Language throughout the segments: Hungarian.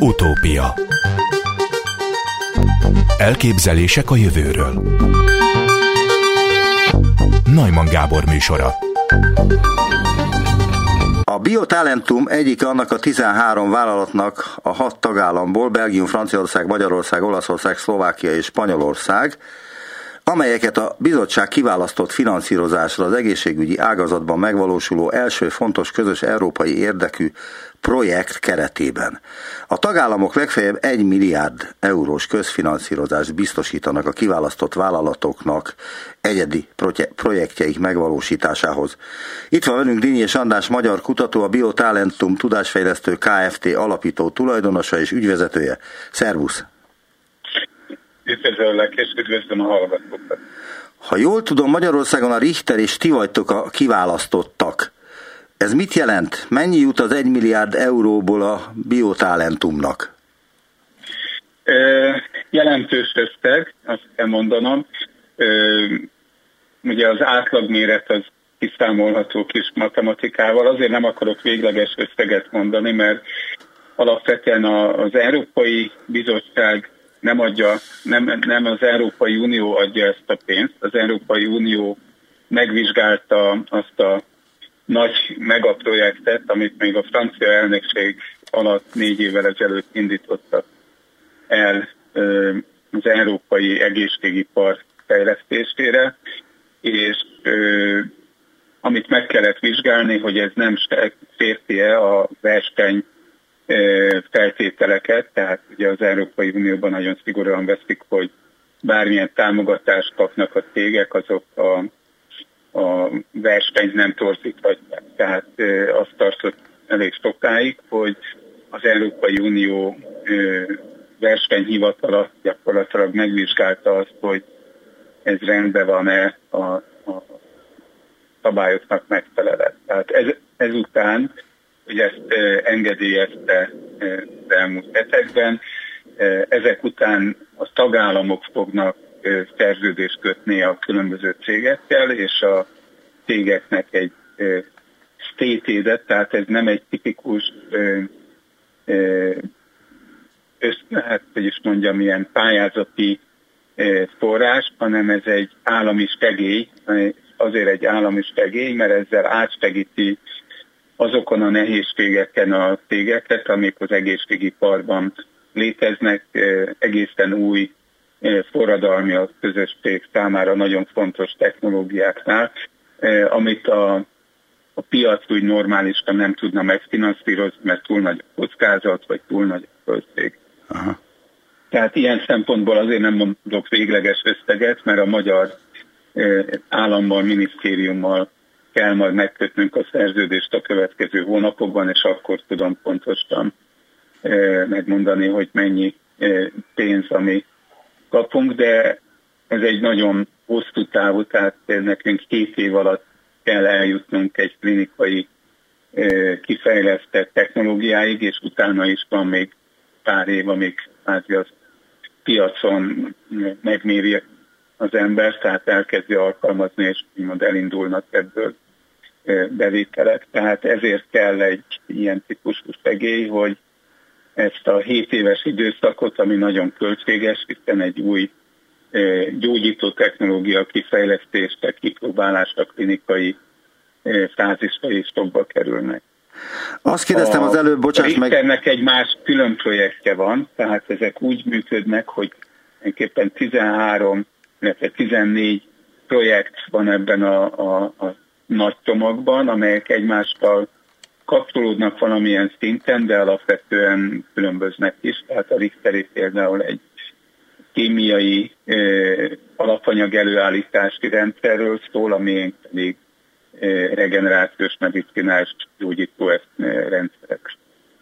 Utópia. Elképzelések a jövőről. Neumann Gábor műsora. A Biotalentum egyik annak a 13 vállalatnak a 6 tagállamból, Belgium, Franciaország, Magyarország, Olaszország, Szlovákia és Spanyolország, amelyeket a bizottság kiválasztott finanszírozásra az egészségügyi ágazatban megvalósuló első fontos közös európai érdekű projekt keretében. A tagállamok legfeljebb 1 milliárd eurós közfinanszírozást biztosítanak a kiválasztott vállalatoknak egyedi projektjeik megvalósításához. Itt van velünk Dinnyés András, magyar kutató, a Biotalentum Tudásfejlesztő Kft. Alapító tulajdonosa és ügyvezetője. Szervusz! Üdvözöllek, és üdvözlöm a hallgatókat. Ha jól tudom, Magyarországon a Richter és ti vagytok a kiválasztottak. Ez mit jelent? Mennyi jut az 1 milliárd euróból a Biotalentumnak? Jelentős összeg, azt kell mondanom. Ugye az átlagméret az kiszámolható kis matematikával. Azért nem akarok végleges összeget mondani, mert alapvetően az Európai Bizottság nem az Európai Unió adja ezt a pénzt. Az Európai Unió megvizsgálta azt a nagy megaprojektet, amit még a francia elnökség alatt 4 évvel ezelőtt indítottak el az európai egészségipar fejlesztésére, és amit meg kellett vizsgálni, hogy ez nem sérti-e a verseny feltételeket, tehát ugye az Európai Unióban nagyon szigorúan veszik, hogy bármilyen támogatást kapnak a cégek, azok a versenyt nem torzíthatják. Tehát azt tartott elég sokáig, hogy az Európai Unió versenyhivatala gyakorlatilag megvizsgálta azt, hogy ez rendben van-e a szabályoknak megfelelően. Tehát ezután, hogy ezt engedélyezte az elmúlt hetekben, ezek után a tagállamok fognak szerződést kötni a különböző cégekkel, és a cégeknek egy state aid-et, tehát ez nem egy tipikus ilyen pályázati forrás, hanem ez egy állami segély, azért egy állami segély, mert ezzel átsegíti azokon a nehézségeken a cégeket, amik az egészségiparban léteznek, egészen új forradalmi a közösség számára nagyon fontos technológiáknál, amit a piac úgy normálisan nem tudna megfinanszírozni, mert túl nagy a kockázat, vagy túl nagy a költség. Aha. Tehát ilyen szempontból azért nem mondok végleges összeget, mert a magyar állammal, minisztériummal kell majd megkötnünk a szerződést a következő hónapokban, és akkor tudom pontosan megmondani, hogy mennyi pénz, ami kapunk, de ez egy nagyon hosszú távú, tehát nekünk 2 év alatt kell eljutnunk egy klinikai kifejlesztett technológiáig, és utána is van még pár év, amíg az piacon megméri az ember, tehát elkezdi alkalmazni, és úgymond elindulnak ebből bevételek. Tehát ezért kell egy ilyen típusú segély, hogy ezt a 7 éves időszakot, ami nagyon költséges, hiszen egy új gyógyító technológia kifejlesztése, kipróbálása, klinikai fázisra is sokba kerülnek. Azt kérdeztem az előbb, bocsáss meg... Richternek egy más külön projektje van, tehát ezek úgy működnek, hogy tulajdonképpen 13, illetve 14 projekt van ebben a nagy csomagban, amelyek egymással kapcsolódnak valamilyen szinten, de alapvetően különböznek is. Tehát a Richteri például egy kémiai alapanyag előállítási rendszerről szól, ami pedig regenerációs medicinás gyógyító rendszerek.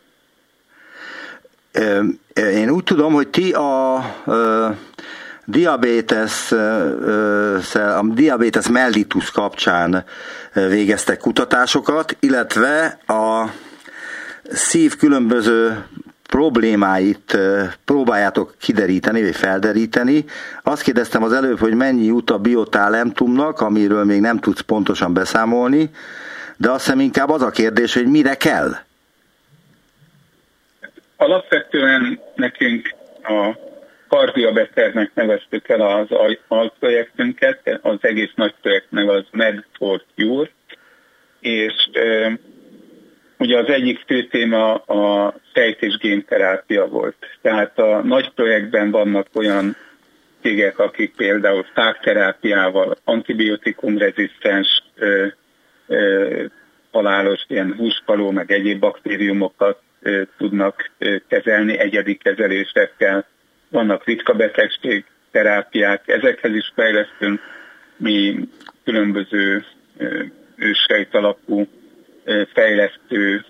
Én úgy tudom, hogy ti a diabetes mellitus kapcsán végeztek kutatásokat, illetve a szív különböző problémáit próbáljátok kideríteni, vagy felderíteni. Azt kérdeztem az előbb, hogy mennyi jut a Biotalentumnak, amiről még nem tudsz pontosan beszámolni, de azt hiszem inkább az a kérdés, hogy mire kell. Alapvetően nekünk a kardiabeternek neveztük el az alprojektünket, az egész nagy projekt neve az Med for Cure, és ugye az egyik fő téma a sejt- és génterápia volt. Tehát a nagy projektben vannak olyan cégek, akik például fákterápiával, antibiotikumrezisztens, halálos ilyen húspaló, meg egyéb baktériumokat tudnak kezelni egyedi kezelésekkel. Vannak ritka betegség terápiák, ezekhez is fejlesztünk mi különböző őssejt alapú fejlesztő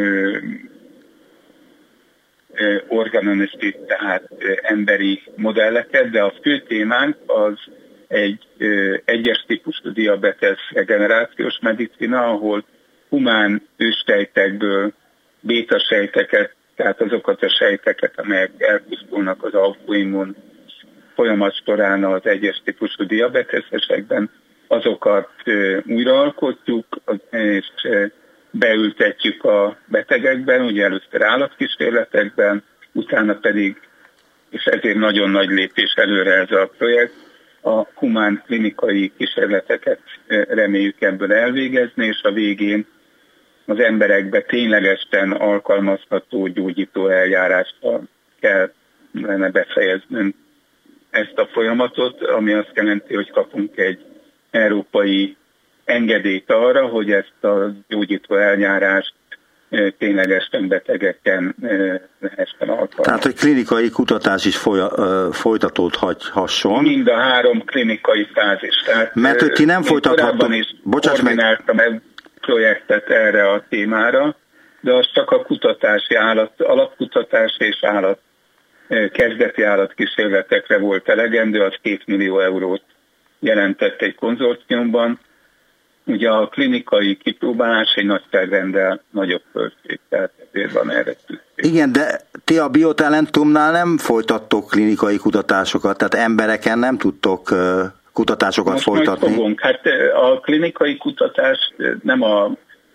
organonistik, tehát emberi modelleket, de a fő témánk az egy egyes típusú diabetes regenerációs medicina, ahol humán őssejtekből bétasejteket, tehát azokat a sejteket, amelyek elpusztulnak az autoimmun folyamat során az egyes típusú diabetesesekben, azokat újraalkotjuk, és beültetjük a betegekben, ugye először állatkísérletekben, utána pedig, és ezért nagyon nagy lépés előre ez a projekt, a humán klinikai kísérleteket reméljük ebből elvégezni, és a végén az emberekbe ténylegesen alkalmazható gyógyító eljárással kellene befejeznünk ezt a folyamatot, ami azt jelenti, hogy kapunk egy európai engedélyt arra, hogy ezt a gyógyító eljárást ténylegesen betegeken lehessen alkalmazni. Tehát, hogy klinikai kutatás is folytatódhasson. Mind a 3 klinikai fázis. Tehát, mert hogy ti nem folytathattok. Is koordináltam egy projektet erre a témára, de az csak a kutatási alapkutatás és kezdeti állatkísérletekre volt elegendő, az 2 millió eurót jelentett egy konzorciumban. Ugye a klinikai kipróbálás egy nagyságrenddel nagyobb költség, tehát ezért van erre szükség. Igen, de ti a Biotalentumnál nem folytattok klinikai kutatásokat, tehát embereken nem tudtok kutatásokat most folytatni. Fogunk. Hát a klinikai kutatás nem a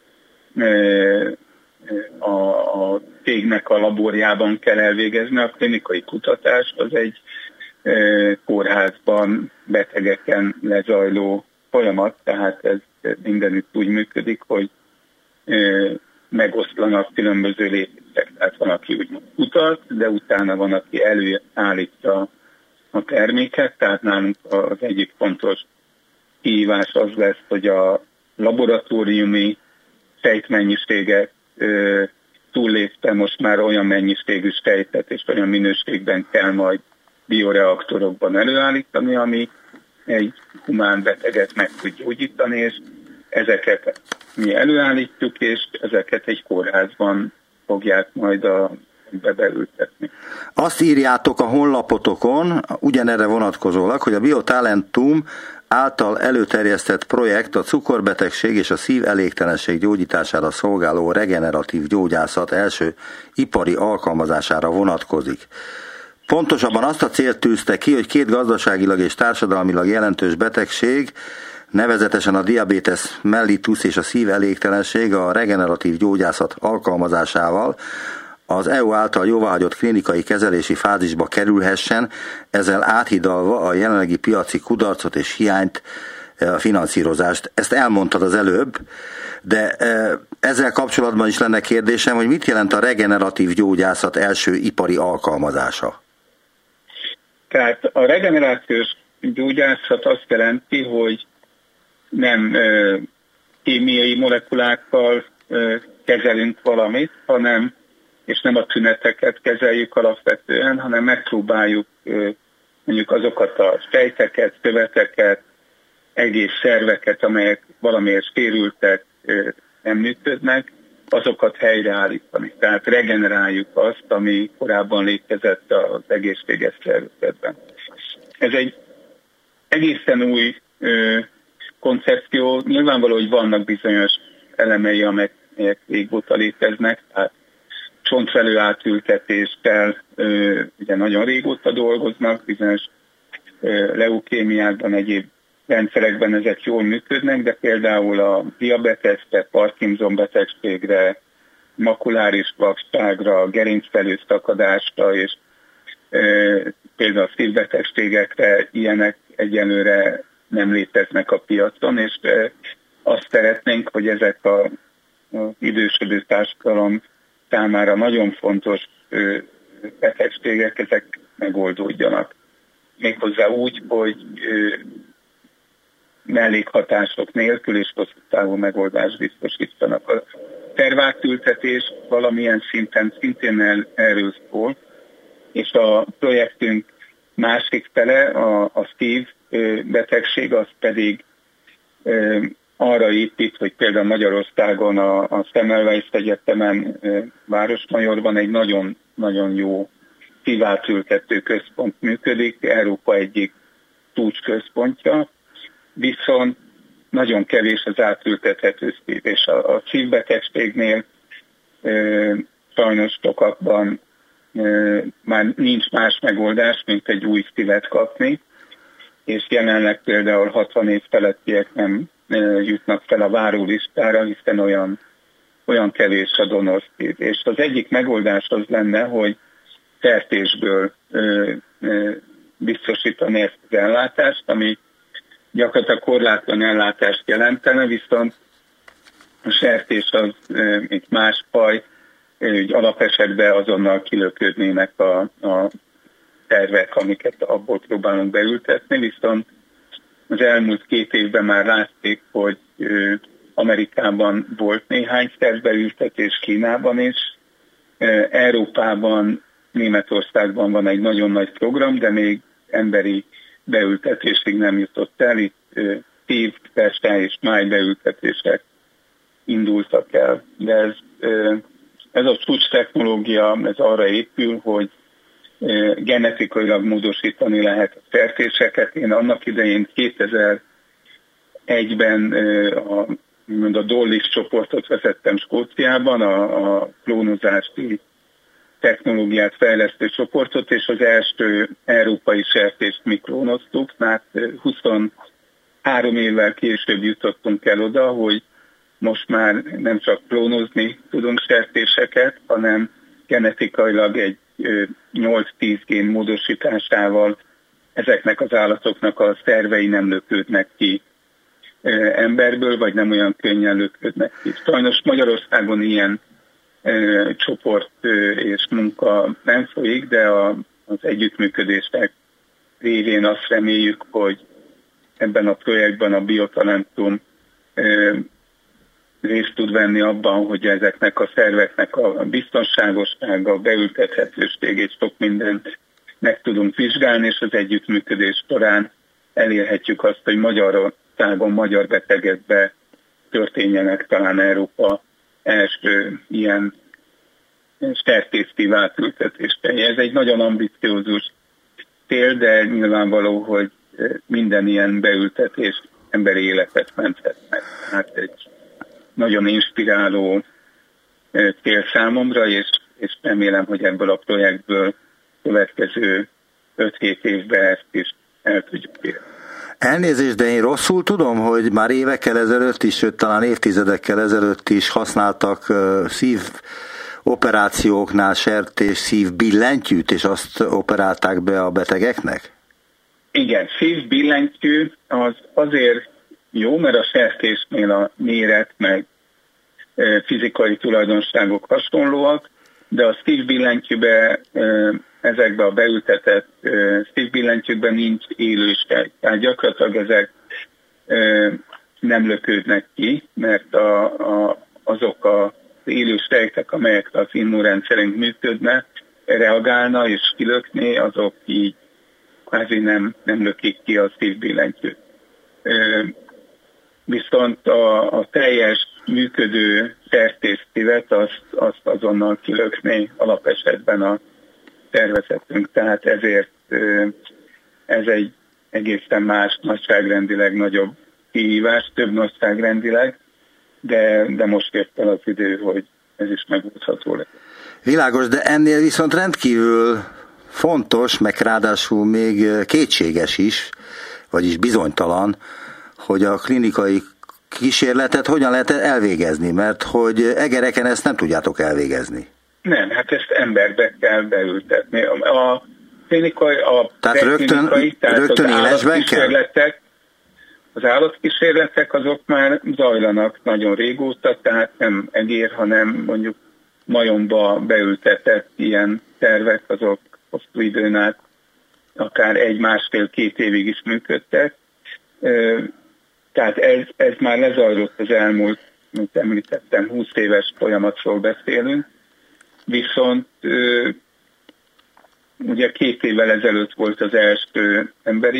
cégnek a laborjában kell elvégezni, a klinikai kutatás az egy kórházban betegeken lezajló folyamat, tehát ez mindenütt úgy működik, hogy megoszlanak különböző lépések. Tehát van, aki úgy kutat, de utána van, aki előállítja a terméket, tehát nálunk az egyik fontos kihívás az lesz, hogy a laboratóriumi sejtmennyiséget túllépte, most már olyan mennyiségű sejtet és olyan minőségben kell majd bioreaktorokban előállítani, ami egy humán beteget meg tud gyógyítani, és ezeket mi előállítjuk, és ezeket egy kórházban fogják majd beültetni. Azt írjátok a honlapotokon, ugyanerre vonatkozólag, hogy a Biotalentum által előterjesztett projekt a cukorbetegség és a szívelégtelenség gyógyítására szolgáló regeneratív gyógyászat első ipari alkalmazására vonatkozik. Pontosabban azt a célt tűzte ki, hogy 2 gazdaságilag és társadalmilag jelentős betegség, nevezetesen a diabetes mellitus és a szívelégtelenség a regeneratív gyógyászat alkalmazásával az EU által jóváhagyott klinikai kezelési fázisba kerülhessen, ezzel áthidalva a jelenlegi piaci kudarcot és hiányt, a finanszírozást. Ezt elmondtad az előbb, de ezzel kapcsolatban is lenne kérdésem, hogy mit jelent a regeneratív gyógyászat első ipari alkalmazása? Tehát a regenerációs gyógyászat azt jelenti, hogy nem kémiai molekulákkal kezelünk valamit, hanem, és nem a tüneteket kezeljük alapvetően, hanem megpróbáljuk mondjuk azokat a sejteket, szöveteket, egész szerveket, amelyek valamiért sérültek, nem működnek, azokat helyreállítani. Tehát regeneráljuk azt, ami korábban létezett az egészséges szervezetben. Ez egy egészen új koncepció. Nyilvánvaló, hogy vannak bizonyos elemei, amelyek régóta léteznek, tehát csontvelő átültetéssel ugye nagyon régóta dolgoznak, bizonyos leukémiákban, egyéb rendszerekben ezek jól működnek, de például a diabetesre, Parkinson betegségre, makuláris vakságra, gerincvelő szakadásra és például a szívbetegségekre ilyenek egyelőre nem léteznek a piacon, és azt szeretnénk, hogy ezek az idősödő társadalom számára nagyon fontos betegségek, ezek megoldódjanak. Méghozzá úgy, hogy mellékhatások nélkül és hosszú távú megoldást biztosítanak. A tervátültetés valamilyen szinten szintén erről szól, és a projektünk másik fele, a szívbetegség, az pedig arra épít, hogy például Magyarországon a Semmelweis Egyetemen Városmajorban egy nagyon, nagyon jó szívátültető központ működik, Európa egyik csúcsközpontja, viszont nagyon kevés az átültethető szív, és a szívbetegségnél sajnos sokakban már nincs más megoldás, mint egy új szívet kapni, és jelenleg például 60 év felettiek nem jutnak fel a várólistára, hiszen olyan kevés a donorszív. És az egyik megoldás az lenne, hogy sertésből biztosítani ezt az ellátást, ami gyakorlatilag korlátlan ellátást jelentene, viszont a sertés az, mint más faj, alapesetben azonnal kilöködnének a tervek, amiket abból próbálunk beültetni, viszont az elmúlt 2 évben már látték, hogy Amerikában volt néhány tervbeültetés, Kínában is, Európában, Németországban van egy nagyon nagy program, de még emberi beültetésig nem jutott el, itt szív, teste és májbeültetések indultak el, de ez a csúcs technológia, ez arra épül, hogy genetikailag módosítani lehet a sertéseket. Én annak idején 2001-ben a Dollis csoportot vezettem Skóciában, a klónozási technológiát fejlesztő csoportot, és az első európai sertést mi klónoztuk, mert 23 évvel később jutottunk el oda, hogy most már nem csak klónozni tudunk sertéseket, hanem genetikailag egy 8-10 gén módosításával ezeknek az állatoknak a szervei nem lökődnek ki emberből, vagy nem olyan könnyen lökődnek ki. Sajnos Magyarországon ilyen csoport és munka nem folyik, de az együttműködések révén azt reméljük, hogy ebben a projektben a Biotalentum részt tud venni abban, hogy ezeknek a szerveknek a biztonságossága, a beültethetőség és sok mindent meg tudunk vizsgálni, és az együttműködés során elérhetjük azt, hogy Magyarországon, magyar betegekbe történjenek talán Európa első ilyen sertésztív átültetésre. Ez egy nagyon ambiciózus cél, de nyilvánvaló, hogy minden ilyen beültetés emberi életet menthet meg. Hát egy nagyon inspiráló cél számomra, és remélem, hogy ebből a projektből következő 5-7 évben ezt is el tudjuk érni. Elnézést, de én rosszul tudom, hogy már évekkel ezelőtt is, sőt talán évtizedekkel ezelőtt is használtak szívoperációknál sertés szívbillentyűt, és azt operálták be a betegeknek? Igen, szívbillentyű az azért jó, mert a sertésnél a méret meg fizikai tulajdonságok hasonlóak, de a szívbillentyűben, ezekben a beültetett szívbillentyűkben nincs élősejt. Tehát gyakorlatilag ezek nem lökődnek ki, mert azok az élősejtek, amelyek az immunrendszerünk működnek, reagálna és kilökné, azok így kvázi nem lökik ki a szívbillentyűt. Viszont a teljes működő sertésszívet azt azonnal kilökné alapesetben a szervezetünk. Tehát ezért ez egy egészen más, nagyságrendileg nagyobb kihívás, több nagyságrendileg, de most ért el az idő, hogy ez is megoldható lesz. Világos, de ennél viszont rendkívül fontos, meg ráadásul még kétséges is, vagyis bizonytalan, hogy a klinikai kísérletet hogyan lehet elvégezni? Mert hogy egereken ezt nem tudjátok elvégezni. Nem, hát ezt emberbe kell beültetni. A tehát rögtön élesben kell? Az állatkísérletek azok már zajlanak nagyon régóta, tehát nem egér, hanem mondjuk majomba beültetett ilyen tervek, azok hosszú időn át akár 1-1,5-2 évig is működtek. Tehát ez már lezajlott az elmúlt, mint említettem, 20 éves folyamatról beszélünk. Viszont ugye 2 évvel ezelőtt volt az első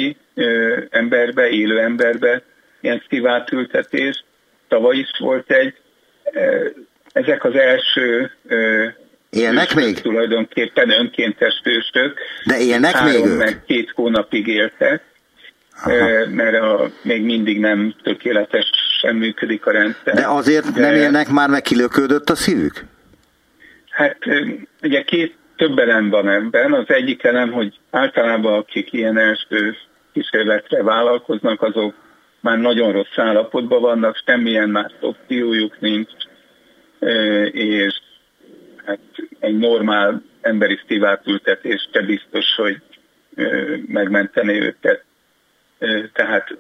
élő emberbe ilyen szívátültetés. Tavaly is volt egy. Ezek az első élnek még? Tulajdonképpen önkéntes hősök. De élnek még ők? 3-2 hónapig éltek, mert még mindig nem tökéletesen működik a rendszer. De azért nem élnek már, meg kilökődött a szívük? Hát ugye több elem van ebben. Az egyik elem, hogy általában akik ilyen első kísérletre vállalkoznak, azok már nagyon rossz állapotban vannak, semmilyen más opciójuk nincs, és hát egy normál emberi szívátültetés se biztos, hogy megmenteni őket. Tehát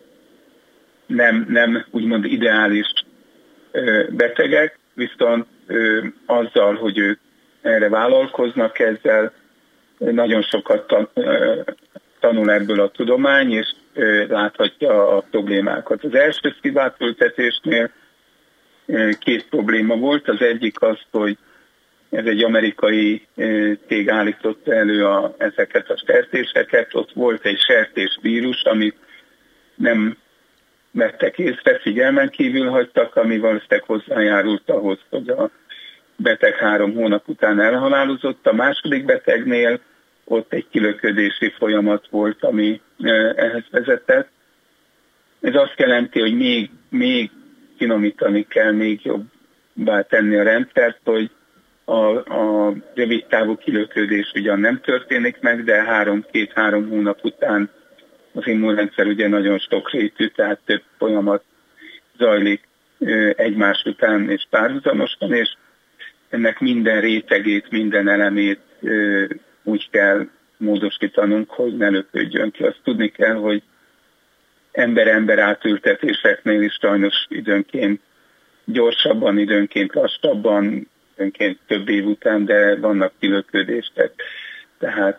nem úgymond ideális betegek, viszont azzal, hogy ők erre vállalkoznak, ezzel nagyon sokat tanul ebből a tudomány, és láthatja a problémákat. Az első szívátültetésnél 2 probléma volt. Az egyik az, hogy ez egy amerikai cég állította elő ezeket a sertéseket. Ott volt egy sertésvírus, amit nem vettek észre, figyelmen kívül hagytak, ami valószínűleg hozzájárult ahhoz, hogy a beteg 3 hónap után elhalálozott. A második betegnél ott egy kilöködési folyamat volt, ami ehhez vezetett. Ez azt jelenti, hogy még finomítani kell, még jobbá tenni a rendszert, hogy a rövidtávú kilöködés ugyan nem történik meg, de 2-3 hónap után az immunrendszer ugye nagyon sokrétű, tehát több folyamat zajlik egymás után és párhuzamosan, és ennek minden rétegét, minden elemét úgy kell módosítanunk, hogy ne löködjön ki. Azt tudni kell, hogy ember-ember átültetéseknél is sajnos időnként gyorsabban, időnként lassabban, időnként több év után, de vannak kilöködések. Tehát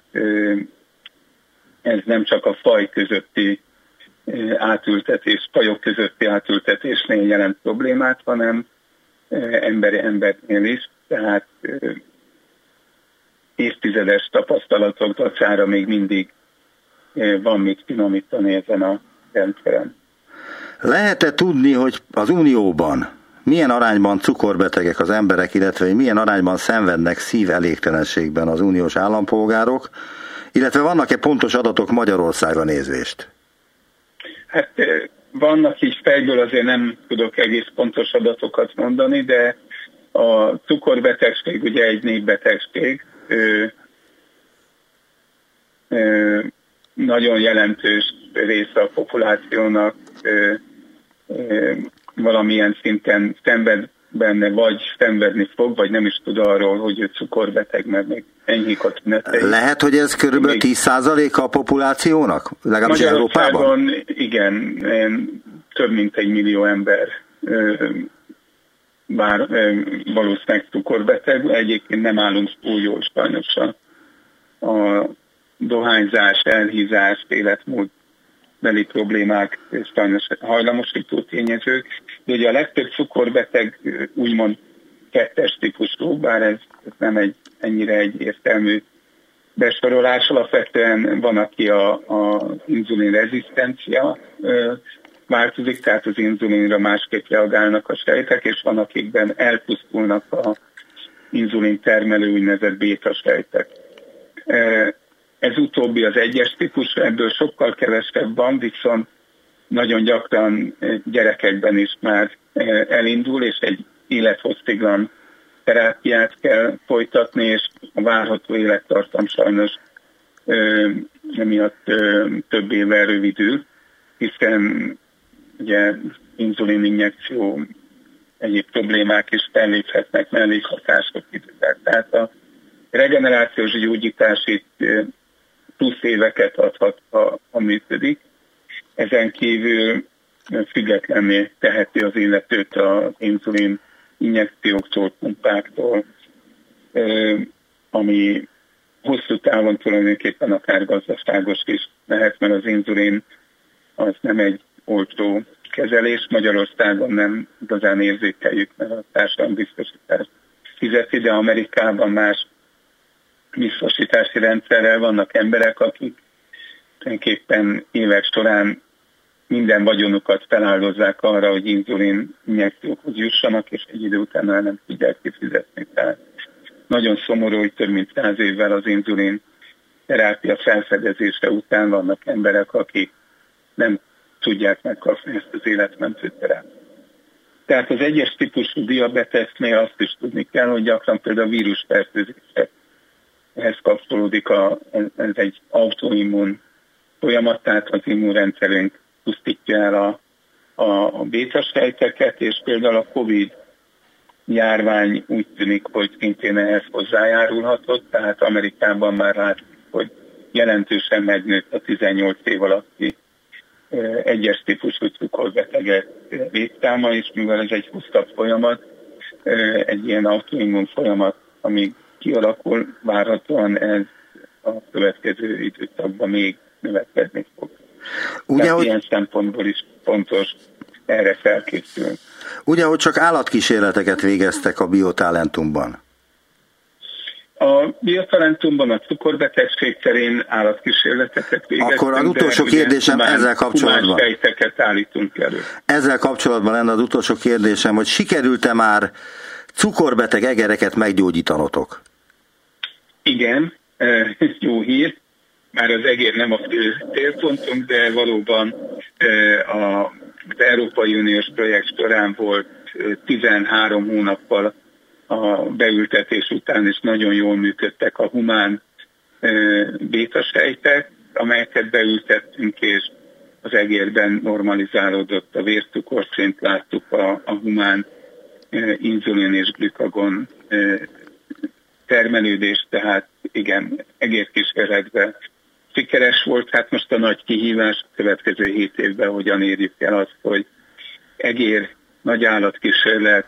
ez nem csak a faj közötti átültetés, fajok közötti átültetésnél jelent problémát, hanem embernél is. Tehát évtizedes tapasztalatok dacára még mindig van mit finomítani ezen a rendszeren. Lehet-e tudni, hogy az Unióban milyen arányban cukorbetegek az emberek, illetve milyen arányban szenvednek szívelégtelenségben az uniós állampolgárok, illetve vannak-e pontos adatok Magyarországra nézvést? Hát vannak is, fejből azért nem tudok egész pontos adatokat mondani, de a cukorbetegség ugye egy népbetegség, nagyon jelentős része a populációnak valamilyen szinten szenved benne, vagy szenvedni fog, vagy nem is tud arról, hogy ő cukorbeteg, mert még enyhék a tünetei. Lehet, hogy ez körülbelül 10%-a a populációnak? Legalábbis Európában? Igen, több mint 1 millió ember bár valószínűleg cukorbeteg. Egyébként nem állunk túl jól sajnos a dohányzás, elhízás, életmódbeli problémák és sajnos hajlamosító tényezők. De ugye a legtöbb cukorbeteg úgymond 2-es típusú, bár ez nem ennyire egyértelmű besorolás. Alapvetően van, aki a inzulin rezisztencia változik, tehát az inzulinra másképp reagálnak a sejtek, és van, akikben elpusztulnak az inzulin termelő úgynevezett béta sejtek. Ez utóbbi az 1-es típus, ebből sokkal kevesebb van, viszont nagyon gyakran gyerekekben is már elindul, és egy élethossziglan terápiát kell folytatni, és a várható élettartam sajnos emiatt több évvel rövidül, hiszen ugye inzulininjekció, egyéb problémák is felléphetnek, mellékhatások idővel. Tehát a regenerációs gyógyítás itt plusz éveket adhat, ha működik. Ezen kívül függetlenné teheti az illetőt az inzulin injekcióktól, pumpáktól, ami hosszú távon tulajdonképpen akár gazdaságos is lehet, mert az inzulin az nem egy olcsó kezelés. Magyarországon nem igazán érzékeljük, mert a társadalombiztosítás fizeti, de Amerikában más biztosítási rendszerrel vannak emberek, akik tulajdonképpen évek során minden vagyonukat feláldozzák arra, hogy inzulin injekciókhoz jussanak, és egy idő után már nem tudják kifizetni. Tehát nagyon szomorú, hogy több mint 100 évvel az inzulin terápia felfedezése után vannak emberek, akik nem tudják megkapni ezt az életmentő terápiát. Tehát az egyes típusú diabetesnél azt is tudni kell, hogy gyakran például a vírusfertőzések ehhez kapcsolódik, ez egy autoimmun folyamat, tehát az immunrendszerünk pusztítja el a bétasejteket, és például a Covid járvány úgy tűnik, hogy szintén ehhez hozzájárulhatott, tehát Amerikában már látszik, hogy jelentősen megnőtt a 18 év alatti egyes típusú cukorbetegek létszáma, és mivel ez egy hosszabb folyamat, egy ilyen autoimmun folyamat, amíg kialakul, várhatóan ez a következő időszakban még növekedni fog. Ugye, hogy ilyen szempontból is fontos erre felkészülni. Ugye, hogy csak állatkísérleteket végeztek a Biotalentumban? A Biotalentumban a cukorbetegség terén állatkísérleteket végeztünk. Akkor az utolsó kérdésem ezzel kapcsolatban. Humán sejteket állítunk elő. Ezzel kapcsolatban lenne az utolsó kérdésem, hogy sikerült-e már cukorbeteg egereket meggyógyítanotok? Igen, jó hír. Már az egér nem a célpontunk, de valóban az Európai Uniós projekt során volt 13 hónappal a beültetés után, és nagyon jól működtek a humán bétasejtek, amelyeket beültettünk, és az egérben normalizálódott a vércukorszint, láttuk a humán inzulin és glükagon termelődést, tehát igen, egérkísérletben sikeres volt. Hát most a nagy kihívás a következő 7 évben hogyan érjük el azt, hogy egér, nagy állatkísérlet,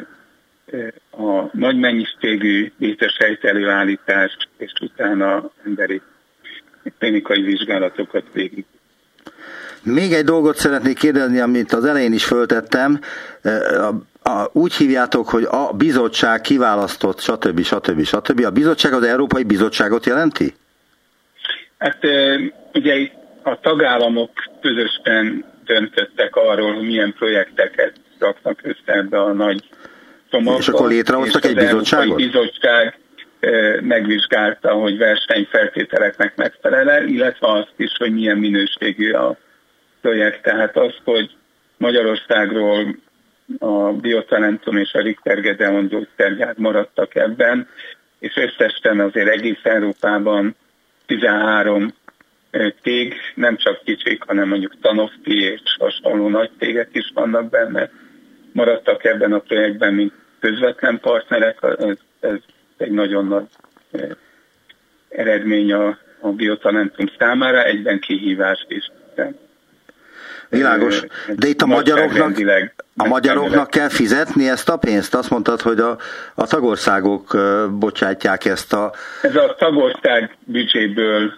a nagy mennyiségű bétasejt előállítás, és utána emberi klinikai vizsgálatokat végig. Még egy dolgot szeretnék kérdezni, amit az elején is föltettem. Úgy hívjátok, hogy a bizottság kiválasztott, stb. A bizottság az Európai Bizottságot jelenti? Hát ugye a tagállamok közösen döntöttek arról, hogy milyen projekteket raknak össze ebbe a nagy csomagba. És akkor létrehoztak egy bizottságot? A bizottság megvizsgálta, hogy versenyfeltételeknek megfelel-e, illetve azt is, hogy milyen minőségű a projekt. Tehát az, hogy Magyarországról a Biotalentum és a Richter Gedeon gyógyszergyár maradtak ebben, és összesen azért egész Európában 13 cég, nem csak kicsik, hanem mondjuk Sanofi és hasonló nagy cégek is vannak benne, maradtak ebben a projektben, mint közvetlen partnerek. Ez egy nagyon nagy eredmény a Biotalentum számára, egyben kihívás is. Világos. De itt a magyaroknak kell fizetni ezt a pénzt? Azt mondtad, hogy a tagországok bocsátják ezt a... Ez a tagország büdzséből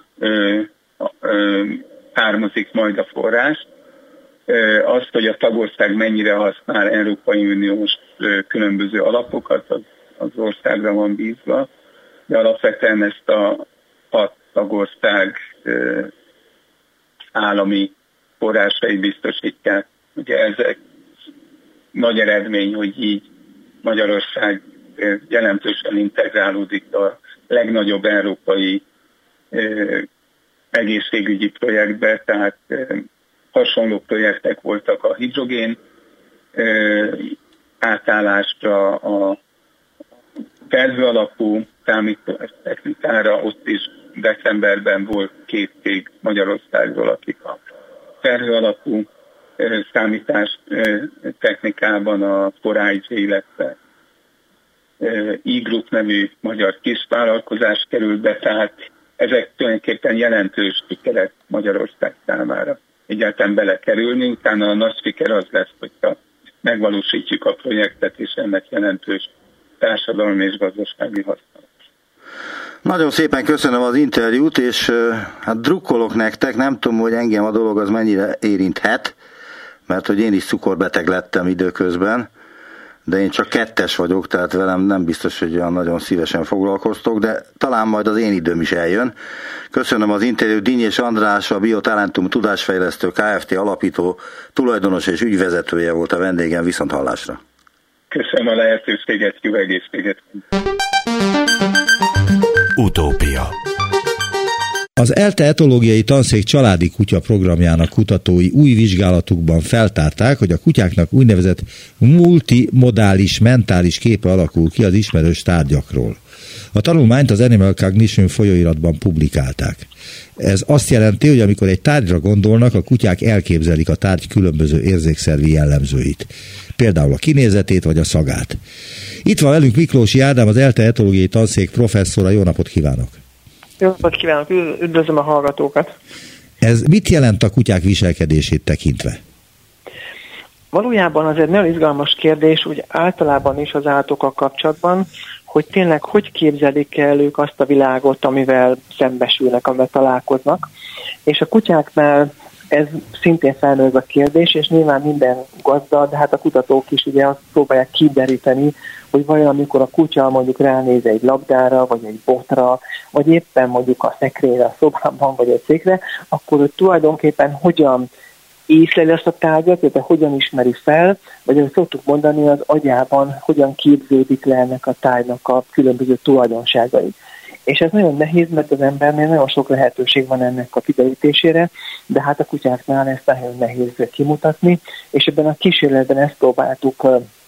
származik majd a forrás. Azt, hogy a tagország mennyire használ Európai Uniós különböző alapokat, az országra van bízva, de alapvetően ezt a 6 tagország állami forrásai biztosítják. Ugye ezek nagy eredmény, hogy így Magyarország jelentősen integrálódik a legnagyobb európai egészségügyi projektbe, tehát hasonló projektek voltak a hidrogén átállásra, a felhő alapú számítástechnikára, ott is decemberben volt 2 cég Magyarországról, akik a felhő alapú számítás technikában a 4iG, illetve E-Group nevű magyar kisvállalkozás került be, tehát ezek tulajdonképpen jelentős sikerek Magyarország számára egyáltalán belekerülni, utána a nagy siker az lesz, hogyha megvalósítjuk a projektet, és ennek jelentős társadalmi és gazdasági haszna. Nagyon szépen köszönöm az interjút, és hát drukkolok nektek, nem tudom, hogy engem a dolog az mennyire érinthet, mert hogy én is cukorbeteg lettem időközben, de én csak 2-es vagyok, tehát velem nem biztos, hogy olyan nagyon szívesen foglalkoztok, de talán majd az én időm is eljön. Köszönöm az interjút. Dínyés András, a Biotalentum Tudásfejlesztő Kft. Alapító, tulajdonos és ügyvezetője volt a vendégem. Viszonthallásra. Köszönöm a lehetőséget, jó egészséget. Utópia. Az ELTE etológiai tanszék családi kutya programjának kutatói új vizsgálatukban feltárták, hogy a kutyáknak úgynevezett multimodális mentális képe alakul ki az ismerős tárgyakról. A tanulmányt az Animal Cognition folyóiratban publikálták. Ez azt jelenti, hogy amikor egy tárgyra gondolnak, a kutyák elképzelik a tárgy különböző érzékszervi jellemzőit. Például a kinézetét vagy a szagát. Itt van velünk Miklósi Ádám, az ELTE etológiai tanszék professzora. Jó napot kívánok! Jó napot kívánok, üdvözlöm a hallgatókat! Ez mit jelent a kutyák viselkedését tekintve? Valójában az egy nagyon izgalmas kérdés, úgy általában is az állatokkal kapcsolatban, hogy tényleg hogy képzelik el ők azt a világot, amivel szembesülnek, amivel találkoznak. És a kutyáknál ez szintén felmerül a kérdés, és nyilván minden gazda, de hát a kutatók is ugye azt próbálják kideríteni, hogy vajon amikor a kutya mondjuk ránéz egy labdára, vagy egy botra, vagy éppen mondjuk a szekrényre, a szobában, vagy egy székre, akkor ő tulajdonképpen hogyan észleli azt a tárgyat, illetve hogyan ismeri fel, vagy ahogy szoktuk mondani, az agyában hogyan képződik le ennek a tárgynak a különböző tulajdonságai. És ez nagyon nehéz, mert az embernél nagyon sok lehetőség van ennek a kiderítésére, de hát a kutyáknál ezt nagyon nehéz kimutatni, és ebben a kísérletben ezt próbáltuk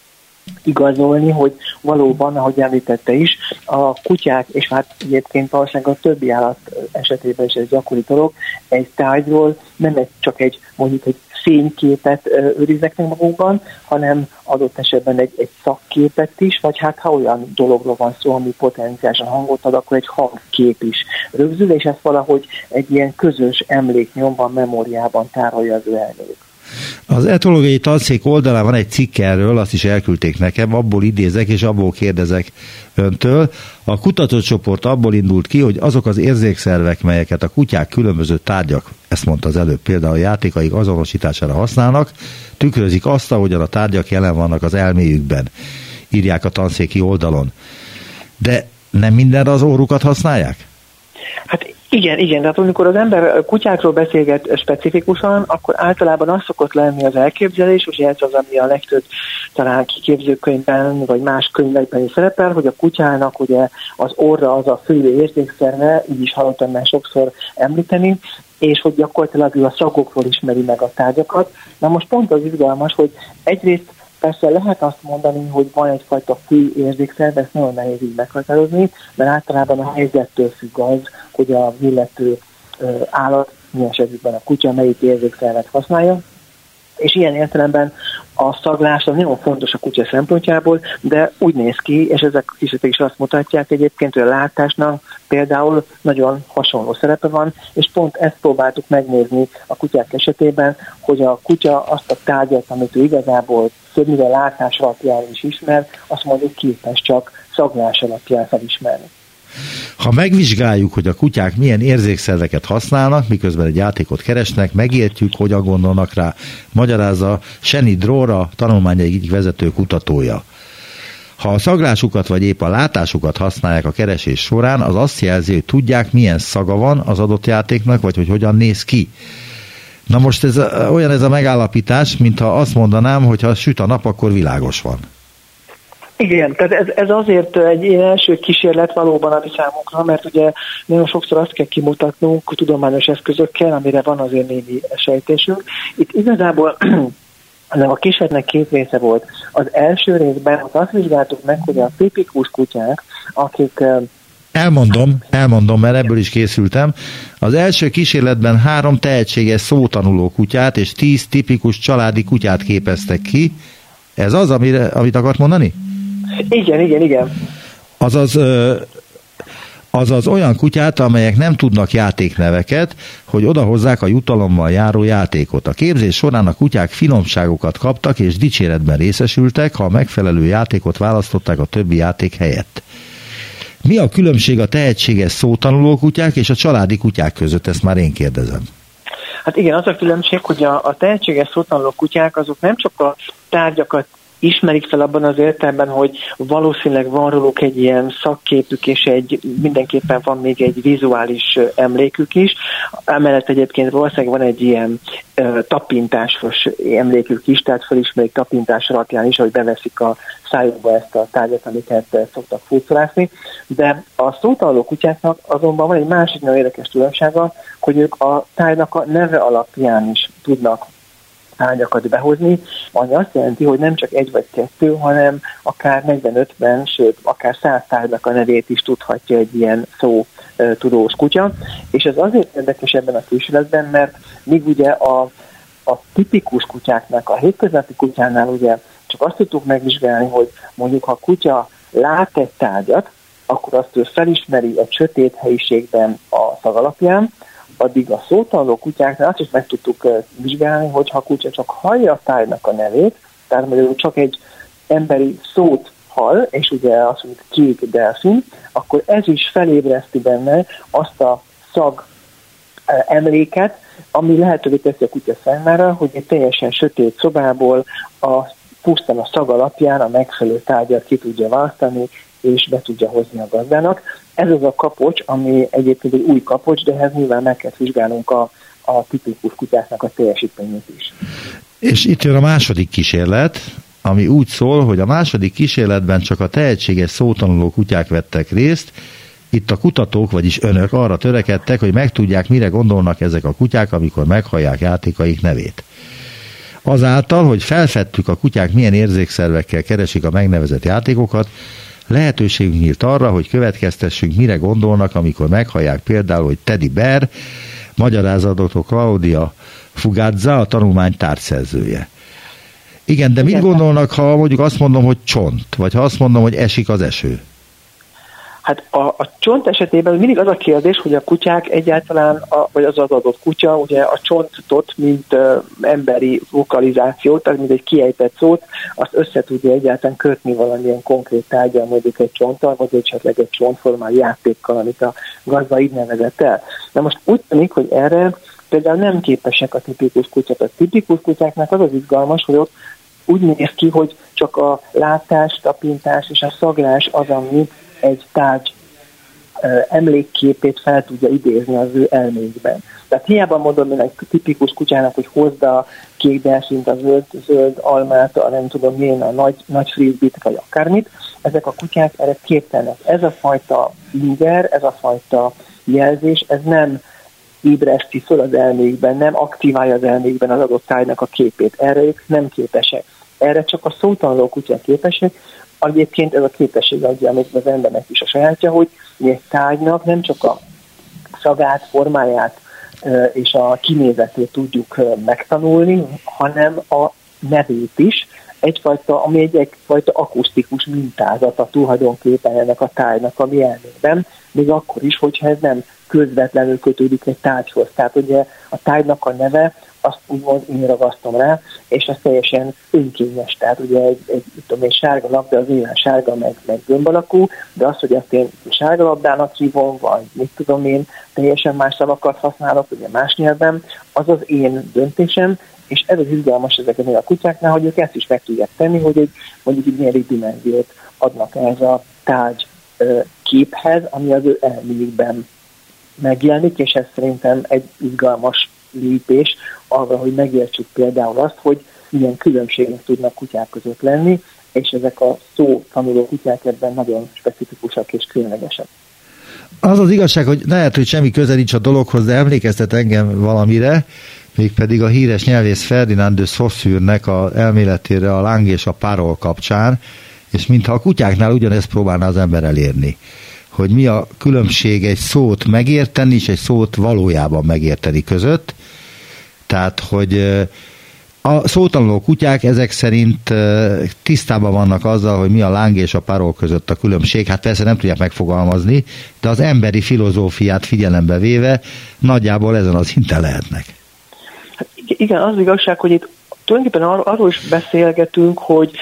igazolni, hogy valóban, ahogy említette is, a kutyák, és hát egyébként valószínűleg a többi állat esetében is ez gyakori dolog, egy tárgyról nem csak mondjuk egy fényképet őriznek meg magukban, hanem adott esetben egy szakképet is, vagy hát ha olyan dologról van szó, ami potenciálisan hangot ad, akkor egy hangkép is rögzül, és ezt valahogy egy ilyen közös emléknyomban, memóriában tárolja az ő elméjük. Az etológiai tanszék oldalán van egy cikk erről, azt is elküldték nekem, abból idézek és abból kérdezek öntől. A kutatócsoport abból indult ki, hogy azok az érzékszervek, melyeket a kutyák különböző tárgyak, ezt mondta az előbb, például a játékaik azonosítására használnak, tükrözik azt, ahogyan a tárgyak jelen vannak az elméjükben, írják a tanszéki oldalon. De nem mindenre az órukat használják? Hát igen, tehát amikor az ember kutyákról beszélget specifikusan, akkor általában az szokott lenni az elképzelés, és ez az, ami a legtöbb talán kiképzőkönyvben, vagy más könyvekben is szerepel, hogy a kutyának ugye az orra az a fő érzékszerve, így is hallottam már sokszor említeni, és hogy gyakorlatilag ő a szagokról ismeri meg a tárgyakat. Na most pont az izgalmas, hogy egyrészt persze lehet azt mondani, hogy van egyfajta fő érzékszerv, ezt nagyon nehéz így meghatározni, mert általában a helyzettől függ az, hogy az illető állat, milyen esetben a kutya, melyik érzékszervet használja. És ilyen értelemben a szaglás az nagyon fontos a kutya szempontjából, de úgy néz ki, és ezek a kísérletek is azt mutatják egyébként, hogy a látásnak például nagyon hasonló szerepe van, és pont ezt próbáltuk megnézni a kutyák esetében, hogy a kutya azt a tárgyat, amit ő igazából többnyire látás alapján is ismer, azt mondjuk képes csak szaglás alapján felismerni. Ha megvizsgáljuk, hogy a kutyák milyen érzékszerveket használnak, miközben egy játékot keresnek, megértjük, hogyan gondolnak rá, magyarázza Seni Dróra, tanulmányaik vezető kutatója. Ha a szaglásukat vagy épp a látásukat használják a keresés során, az azt jelzi, hogy tudják, milyen szaga van az adott játéknak, vagy hogy hogyan néz ki. Na most olyan ez a megállapítás, mintha azt mondanám, hogy ha süt a nap, akkor világos van. Igen, tehát ez azért egy ilyen első kísérlet valóban a számunkra, mert ugye nagyon sokszor azt kell kimutatnunk tudományos eszközökkel, amire van azért némi sejtésünk. Itt igazából a kísérletnek 2 része volt. Az első részben azt vizsgáltuk meg, hogy a tipikus kutyák, akik Elmondom, mert ebből is készültem. Az első kísérletben 3 tehetséges szótanuló kutyát és 10 tipikus családi kutyát képeztek ki. Ez az, amit akart mondani? Igen. Azaz olyan kutyát, amelyek nem tudnak játékneveket, hogy odahozzák a jutalommal járó játékot. A képzés során a kutyák finomságokat kaptak és dicséretben részesültek, ha a megfelelő játékot választották a többi játék helyett. Mi a különbség a tehetséges szótanuló kutyák és a családi kutyák között? Ezt már én kérdezem. Hát igen, az a különbség, hogy a tehetséges szótanuló kutyák azok nem csak a tárgyakat ismerik fel abban az értelemben, hogy valószínűleg van róluk egy ilyen szakképük, és mindenképpen van még egy vizuális emlékük is. Emellett egyébként valószínűleg van egy ilyen tapintásos emlékük is, tehát felismerik tapintás alapján is, hogy beveszik a szájukba ezt a tárgyat, amiket szoktak furcolászni. De a szótanuló kutyáknak azonban van egy másik nagyon érdekes tulajdonsága, hogy ők a tárgynak a neve alapján is tudnak tárgyakat behozni, ami azt jelenti, hogy nem csak 1 vagy 2, hanem akár 40-50, sőt, akár 100 tárgynak a nevét is tudhatja egy ilyen szótudós kutya. És ez azért érdekes ebben a kísérletben, mert míg ugye a tipikus kutyáknak, a hétköznapi kutyánál ugye csak azt tudtuk megvizsgálni, hogy mondjuk ha a kutya lát egy tárgyat, akkor azt ő felismeri egy sötét helyiségben a szag alapján, addig a szótanuló kutyáknál azt is meg tudtuk vizsgálni, hogy ha a kutya csak hallja a tárgynak a nevét, tehát mondjuk csak egy emberi szót hall, és ugye azt mondjuk kék delfin, akkor ez is felébreszti benne azt a szag emléket, ami lehetővé teszi a kutya számára, hogy egy teljesen sötét szobából pusztán a szag alapján a megfelelő tárgyat ki tudja választani, és be tudja hozni a gazdának. Ez az a kapocs, ami egyébként egy új kapocs, de ehhez nyilván meg kell vizsgálnunk a tipikus kutyáknak a teljesítményét is. És itt jön a második kísérlet, ami úgy szól, hogy a második kísérletben csak a tehetséges szótanuló kutyák vettek részt. Itt a kutatók, vagyis önök arra törekedtek, hogy megtudják, mire gondolnak ezek a kutyák, amikor meghallják játékaik nevét. Azáltal, hogy felfedtük a kutyák milyen érzékszervekkel keresik a megnevezett játékokat, lehetőségünk nyílt arra, hogy következtessünk, mire gondolnak, amikor meghallják például, hogy Teddy Bear, magyarázatot Claudia Fugazza, a tanulmány tárgyszerzője. Igen, de mit gondolnak, ha mondjuk azt mondom, hogy csont, vagy ha azt mondom, hogy esik az eső? Hát a csont esetében mindig az a kérdés, hogy a kutyák egyáltalán, vagy az adott kutya, ugye a csontot, mint emberi lokalizációt, tehát mint egy kiejtett szót, azt össze tudja egyáltalán kötni valamilyen konkrét tárgyal, mondjuk egy csonttal, vagy esetleg egy csontformál játékkal, amit a gazda így nevezett el. Na most úgy tűnik, hogy erre például nem képesek a tipikus kutyák. A tipikus kutyáknak az az izgalmas, hogy ott úgy néz ki, hogy csak a látás, tapintás és a szaglás az, ami egy tárgy emlékképét fel tudja idézni az ő elméjükben. Tehát hiába mondom én egy tipikus kutyának, hogy hozd a kék delfint, a zöld almát, a nem tudom milyen, a nagy frisbit, vagy akármit, ezek a kutyák erre képtelenek. Ez a fajta inger, ez a fajta jelzés, ez nem ébreszti föl az elméjükben, nem aktiválja az elméjükben az adott tárgynak a képét. Erre ők nem képesek. Erre csak a szótanuló kutyák képesek. Egyébként ez a képesség adja, amit az embernek is a sajátja, hogy mi egy tárgynak nem csak a szagát, formáját és a kinézetét tudjuk megtanulni, hanem a nevét is, ami egyfajta akusztikus mintázata tulajdonképpen ennek a tárgynak a mi elménkben, még akkor is, hogyha ez nem közvetlenül kötődik egy tárgyhoz. Tehát ugye a tárgynak a neve, azt úgymond én ragasztom rá, és ez teljesen önkényes. Tehát ugye egy sárga labda, az nyilván sárga, meg gömb alakú, de az, hogy ezt én sárga labdának hívom, vagy mit tudom én, teljesen más szavakat használok, ugye más nyelven, az az én döntésem, és ez az izgalmas ezeknél a kutyáknál, hogy ők ezt is meg tudják tenni, hogy mondjuk egy nyelvi dimenziót adnak ez a tárgy képhez, ami az ő elméjükben megjelenik, és ez szerintem egy izgalmas lépés arra, hogy megértsük például azt, hogy milyen különbségek tudnak kutyák között lenni, és ezek a szótanuló kutyák ebben nagyon specifikusak és különlegesek. Az az igazság, hogy lehet, hogy semmi köze nincs a dologhoz, de emlékeztet engem valamire, mégpedig a híres nyelvész Ferdinand de Saussure-nek az elméletére a Lang és a Parole kapcsán, és mintha a kutyáknál ugyanezt próbálna az ember elérni. hogy mi a különbség egy szót megérteni és egy szót valójában megérteni között. Tehát, hogy a szótanuló kutyák ezek szerint tisztában vannak azzal, hogy mi a láng és a parol között a különbség. Hát persze nem tudják megfogalmazni, de az emberi filozófiát figyelembe véve nagyjából ezen az szinten lehetnek. Hát igen, az igazság, hogy itt tulajdonképpen arról is beszélgetünk,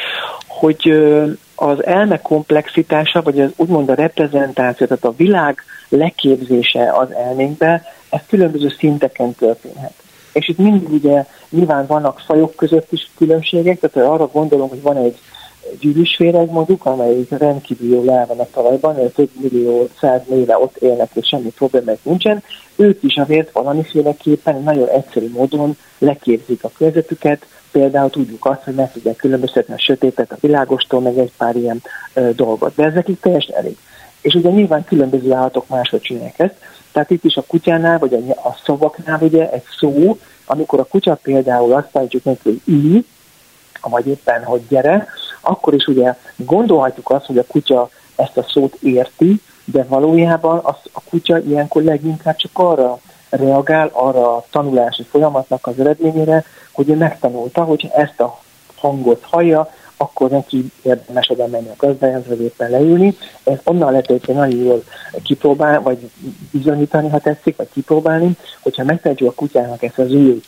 hogy az elme komplexitása, vagy az úgymond a reprezentáció, tehát a világ leképzése az elménkbe, ez különböző szinteken történhet. És itt mindig ugye nyilván vannak fajok között is különbségek, tehát arra gondolom, hogy van egy gyűrűsféreg mondjuk, amelyik rendkívül jól el van a talajban, több millió, 100 éve ott élnek, és semmi problémák nincsen. Ők is azért valamiféleképpen nagyon egyszerű módon leképzik a környezetüket, például tudjuk azt, hogy meg tudják különböztetni a sötétet a világostól, meg egy pár ilyen dolgot. De ezek itt teljesen elég. És ugye nyilván különböző állatok máshogy csinálják ezt. Tehát itt is a kutyánál, vagy a szavaknál ugye egy szó, amikor a kutya például azt állítjuk neki, hogy ülj, vagy éppen, hogy gyere, akkor is ugye gondolhatjuk azt, hogy a kutya ezt a szót érti, de valójában a kutya ilyenkor leginkább csak arra reagál, arra a tanulási folyamatnak az eredményére, hogy ő megtanulta, hogy ezt a hangot hallja, akkor neki érdemes oda menni a gazdájához, vagy éppen leülni. Ezt onnan lehet egyébként nagyon jól kipróbálni, vagy bizonyítani, ha tetszik, vagy kipróbálni, hogyha megtehetjük a kutyának ezt az ülj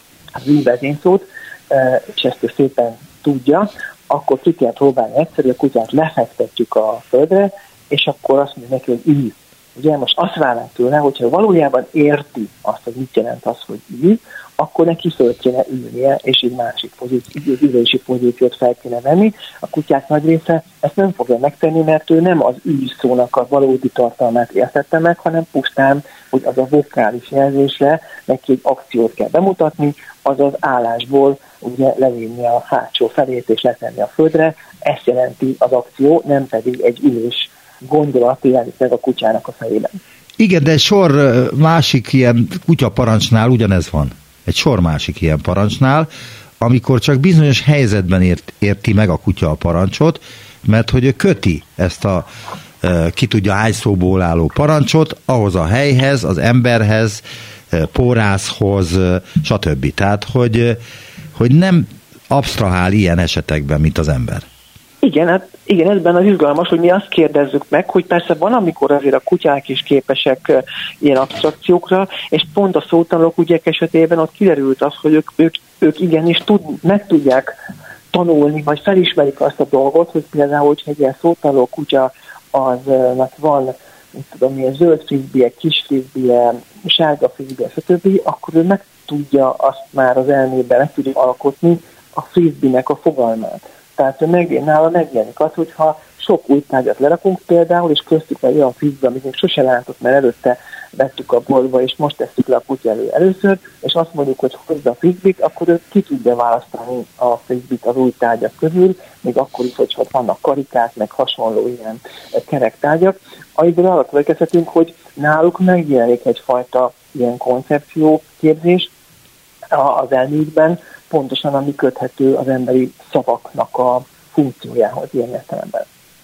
vezényszót, és ezt ő szépen tudja, akkor ki kell próbálni egyszerű, a kutyát lefektetjük a földre, és akkor azt mondja neki, hogy ülj. Ugye most azt várnánk tőle, hogyha valójában érti azt, hogy mit jelent az, hogy ülj, akkor neki föl kéne ülnie, és egy másik ülési pozíciót fel kéne venni. A kutyák nagy része ezt nem fogja megtenni, mert ő nem az ülj szónak a valódi tartalmát értette meg, hanem pusztán, hogy az a vokális jelzésre neki egy akciót kell bemutatni, azaz állásból ugye levinni a hátsó felét és letenni a földre. Ezt jelenti az akció, nem pedig egy ülés gondolat jelenik meg a kutyának a fejében. Igen, de egy sor másik ilyen kutyaparancsnál ugyanez van. Egy sor másik ilyen parancsnál, amikor csak bizonyos helyzetben érti meg a kutya a parancsot, mert hogy ő köti ezt a ki tudja hány szóból álló parancsot ahhoz a helyhez, az emberhez, pórászhoz, stb. Tehát, hogy nem absztrahál ilyen esetekben, mint az ember. Igen, ebben az izgalmas, hogy mi azt kérdezzük meg, hogy persze van, amikor azért a kutyák is képesek ilyen absztrakciókra, és pont a szótanulók ügyek esetében ott kiderült az, hogy ők igenis meg tudják tanulni, vagy felismerik azt a dolgot, hogy például, hogyha egy ilyen szótanuló kutya aznak van, milyen zöld frisbee, kis frisbee, sárga frisbee, stb., akkor ő meg tudja azt már az elmében, meg tudja alkotni a frisbee-nek a fogalmát. Tehát nála megjelenik az, hogyha sok új tárgyat lerakunk például, és köztük egy olyan frisbee, amit még sose látott, mert előtte vettük a boltba, és most tesszük le a kutya elő először, és azt mondjuk, hogy hozza a frisbee-t, akkor ő ki tudja választani a frisbee-t az új tárgyak közül, még akkor is, hogyha vannak karikák, meg hasonló ilyen kerek tárgyak. Amiből arra következhetünk, hogy náluk megjelenik egyfajta ilyen koncepcióképzés az elméjükben, pontosan ami köthető az emberi szavaknak a funkciójához ilyen értelemben.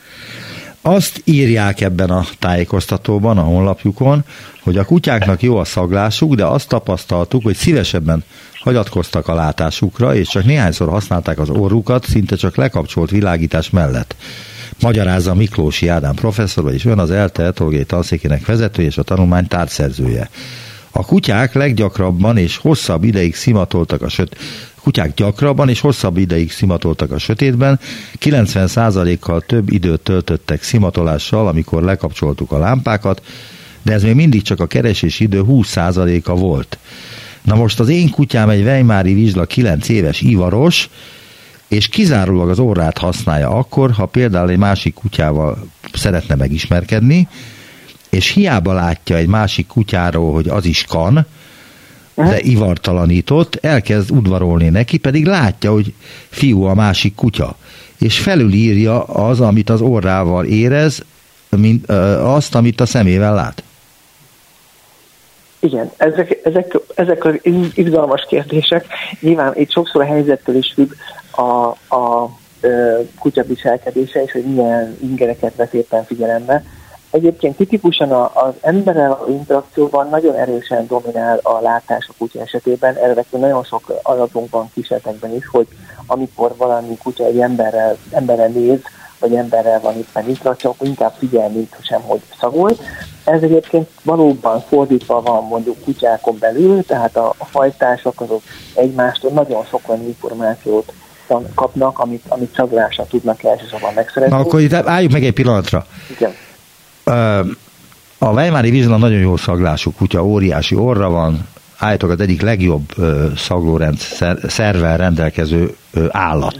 Azt írják ebben a tájékoztatóban, a honlapjukon, hogy a kutyáknak jó a szaglásuk, de azt tapasztaltuk, hogy szívesebben hagyatkoztak a látásukra, és csak néhányszor használták az orrukat, szinte csak lekapcsolt világítás mellett. Magyarázza Miklósi Ádám professzor, vagyis ön az ELTE etológiai tanszékének vezetője és a tanulmány tárgyszerzője. A kutyák leggyakrabban és hosszabb ideig szimatoltak a sötétben, 90%-kal több időt töltöttek szimatolással, amikor lekapcsoltuk a lámpákat, de ez még mindig csak a keresési idő 20%-a volt. Na most az én kutyám egy weimári vizsla 9 éves ivaros, és kizárólag az orrát használja akkor, ha például egy másik kutyával szeretne megismerkedni, és hiába látja egy másik kutyáról, hogy az is kan, de ivartalanított, elkezd udvarolni neki, pedig látja, hogy fiú a másik kutya. És felülírja az, amit az orrával érez, azt, amit a szemével lát. Igen, ezek az izgalmas kérdések. Nyilván itt sokszor a helyzettől is függ a kutya viselkedése, és hogy milyen ingereket vesz éppen figyelembe. Egyébként tipikusan az emberrel interakcióban nagyon erősen dominál a látás a kutya esetében. Erre nagyon sok adatunk van kísérletekben is, hogy amikor valami kutya egy emberrel néz, vagy emberrel van éppen interakció, akkor inkább figyel, mint sem, hogy szagol. Ez egyébként valóban fordítva van mondjuk kutyákon belül, tehát a fajtások azok egymástól nagyon sok olyan információt kapnak, amit szaglásra tudnak elsősorban megszerezni. Na akkor itt álljunk meg egy pillanatra. Igen. A Weimari Vizsla nagyon jó szaglású kutya, óriási orra van, állítólag az egyik legjobb szervvel rendelkező állat.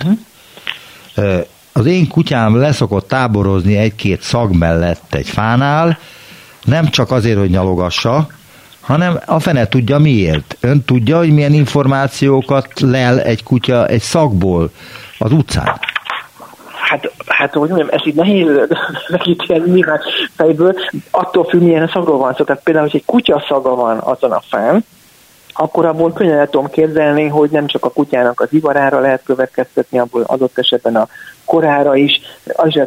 Az én kutyám leszokott táborozni egy-két szag mellett egy fánál, nem csak azért, hogy nyalogassa, hanem a fene tudja miért. Ön tudja, hogy milyen információkat lel egy kutya egy szagból az utcán? Hát, hogy mondjam, ez így nehéz megítélni nyilván fejből, attól függ, milyen szagról van szó. Tehát például, hogy egy kutya szaga van azon a fán, akkor abból könnyen el tudom képzelni, hogy nem csak a kutyának az ivarára lehet következtetni, abból adott esetben a korára is. Azt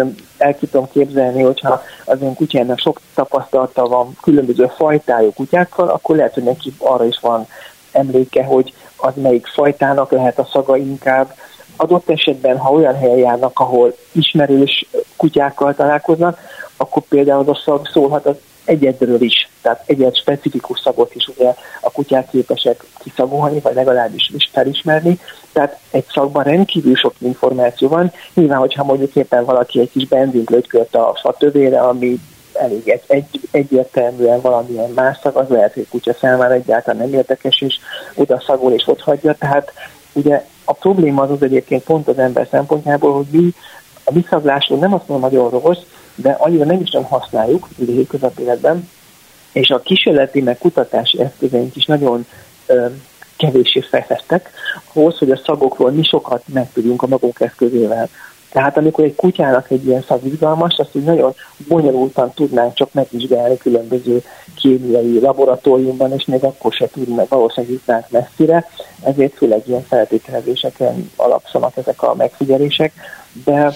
el tudom képzelni, hogyha az én kutyának sok tapasztalata van különböző fajtájú kutyákkal, akkor lehet, hogy neki arra is van emléke, hogy az melyik fajtának lehet a szaga inkább. Adott esetben, ha olyan helyen járnak, ahol ismerős kutyákkal találkoznak, akkor például az a szag szólhat az egyedről is, tehát egyed specifikus szagot is ugye a kutyák képesek kiszagolni, vagy legalábbis felismerni, tehát egy szagban rendkívül sok információ van. Nyilván, hogyha mondjuk éppen valaki egy kis benzint lötykölt a fa tövére, ami elég egyértelműen valamilyen más szag, az lehet, hogy a kutya számára egyáltalán nem érdekes, és oda szagol és ott hagyja, tehát ugye a probléma az egyébként pont az ember szempontjából, hogy a mi szaglásról nem azt mondom nagyon rossz, de annyira nem is nem használjuk a hétköznapéletben, és a kísérleti meg kutatási eszközeink is nagyon kevéssé fejlesztek ahhoz, hogy a szagokról mi sokat megtudjunk a magunk eszközével. Tehát amikor egy kutyának egy ilyen szag izgalmas, azt úgy nagyon bonyolultan tudnánk csak megvizsgálni különböző kémiai laboratóriumban, és még akkor se tudnánk, valószínűleg jutnánk messzire, ezért főleg ilyen feltételezéseken alapszanak ezek a megfigyelések, de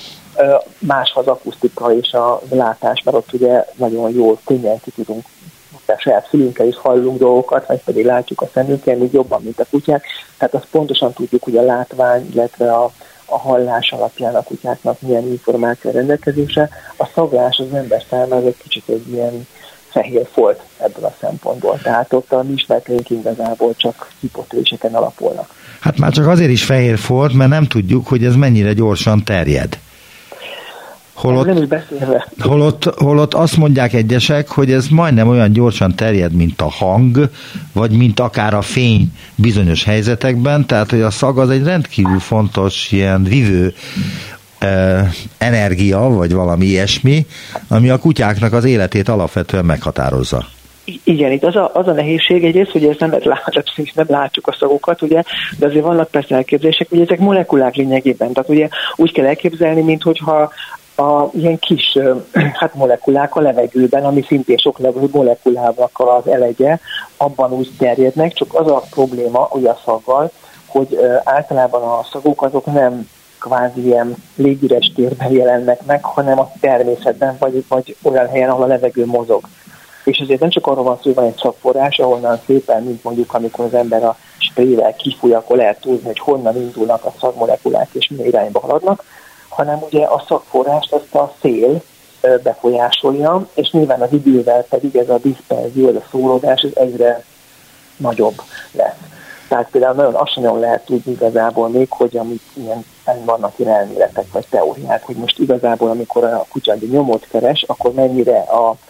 más az akusztika és a látás, mert ott ugye nagyon jól, könnyen ki tudunk, a saját fülünkkel is hallunk dolgokat, vagy pedig látjuk a szemünkkel, még jobban, mint a kutyák. Tehát azt pontosan tudjuk, hogy a látvány, illetve a hallás alapján a kutyáknak milyen információ rendelkezése. A szaglás az ember számára egy kicsit egy ilyen fehér folt ebből a szempontból. Tehát ott a mi ismertőink igazából csak hipotéziseken alapulnak. Hát már csak azért is fehér folt, mert nem tudjuk, hogy ez mennyire gyorsan terjed. Holott azt mondják egyesek, hogy ez majdnem olyan gyorsan terjed, mint a hang, vagy mint akár a fény bizonyos helyzetekben, tehát hogy a szag az egy rendkívül fontos ilyen vívő energia, vagy valami ilyesmi, ami a kutyáknak az életét alapvetően meghatározza. Igen, itt az a nehézség egyrészt, hogy ezt nem látjuk a szagokat, ugye, de azért vannak persze elképzelések, hogy ezek molekulák lényegében. Tehát ugye úgy kell elképzelni, minthogyha ilyen kis molekulák a levegőben, ami szintén sok molekulának az elegye, abban úgy terjednek, csak az a probléma ugye a szaggal, hogy általában a szagok azok nem kvázi ilyen légüres térben jelennek meg, hanem a természetben, vagy olyan helyen, ahol a levegő mozog. És azért nem csak arról van szó, hogy van egy szagforrás, ahonnan szépen, mint mondjuk, amikor az ember a sprével kifúj, akkor lehet tudni, hogy honnan indulnak a szagmolekulák és milyen irányba haladnak, hanem ugye a szagforrást azt a szél befolyásolja, és nyilván az idővel pedig ez a diszperzió, ez a szóródás, ez egyre nagyobb lesz. Tehát például nagyon azt lehet tudni igazából még, hogy amik ilyen vannak ilyen elméletek vagy teóriák, hogy most igazából amikor a kutya egy nyomot keres, akkor mennyire